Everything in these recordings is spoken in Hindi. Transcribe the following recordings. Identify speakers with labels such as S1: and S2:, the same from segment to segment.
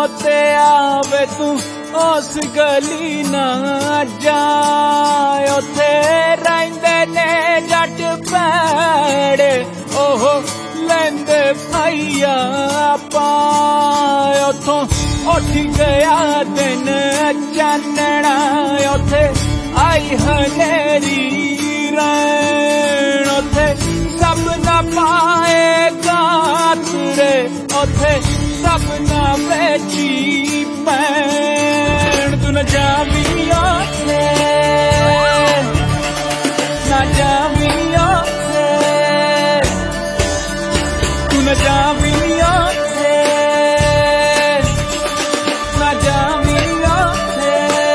S1: ते आवे तू उस गली ना जाए उथे रहिंदे ने जट भैड़े ओहो लेंदे भैया पाए उथों उठ गया दिन चानना उथे आई हनेरी रैन उथे सब न पाए गातरे उथे सब न बेची पैन तू न जावी उथे न जावी उथे तू न जावी उथे न जावी उथे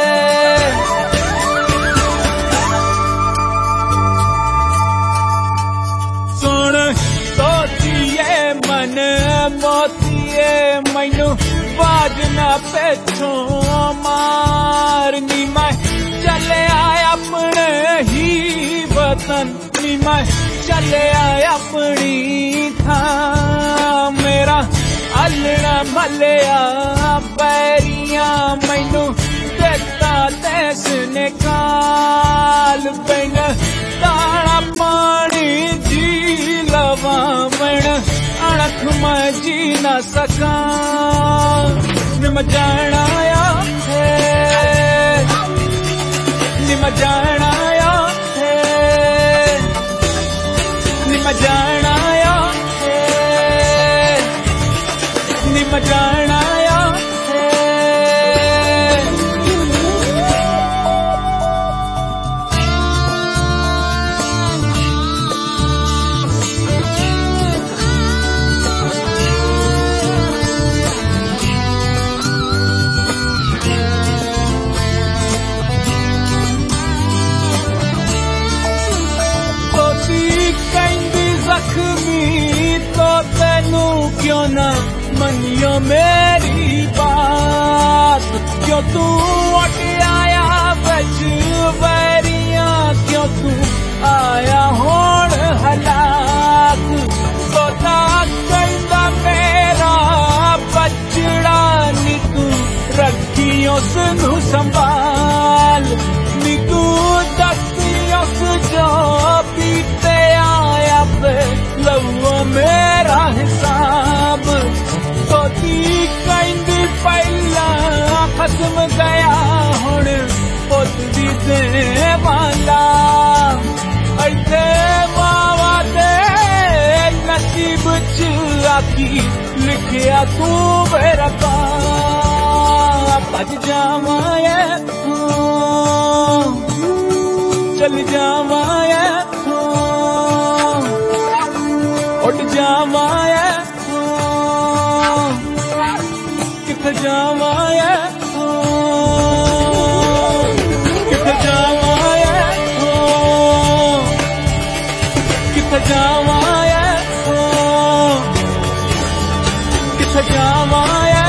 S1: सुन सोचिए मन मोतिए मैनू बाजना पेछों मारनी मैं चले आए अपने ही वतन नी मैं चले आए अपनी था मेरा अलना मलिया पैरिया मैनू देखता तेस ने काल बिन ताड़ा पानी जी लवा मैं अणख मैं जी न सका निम जाना है निम जाना है निम जाना है निम जाना है जख्मी तो तेनू क्यों ना मनियो मेरी बात क्यों तू उठ आया बच वैरिया क्यों तू आया होण हलाक सोता कहता मेरा बचड़ा नी तू रखी उसनू संभाल नी तू दसी उस जो पीते आया लवो मेरा हिसाब सोती कहती पहला खत्म गया हुण पुतदी दे वाला ऐथे मावा दे नसीब च आकी लिखिया तू मेरा भज जावा चल जावा उठ जावा किथे जावा किथे जावा किथे जावा किथे जावा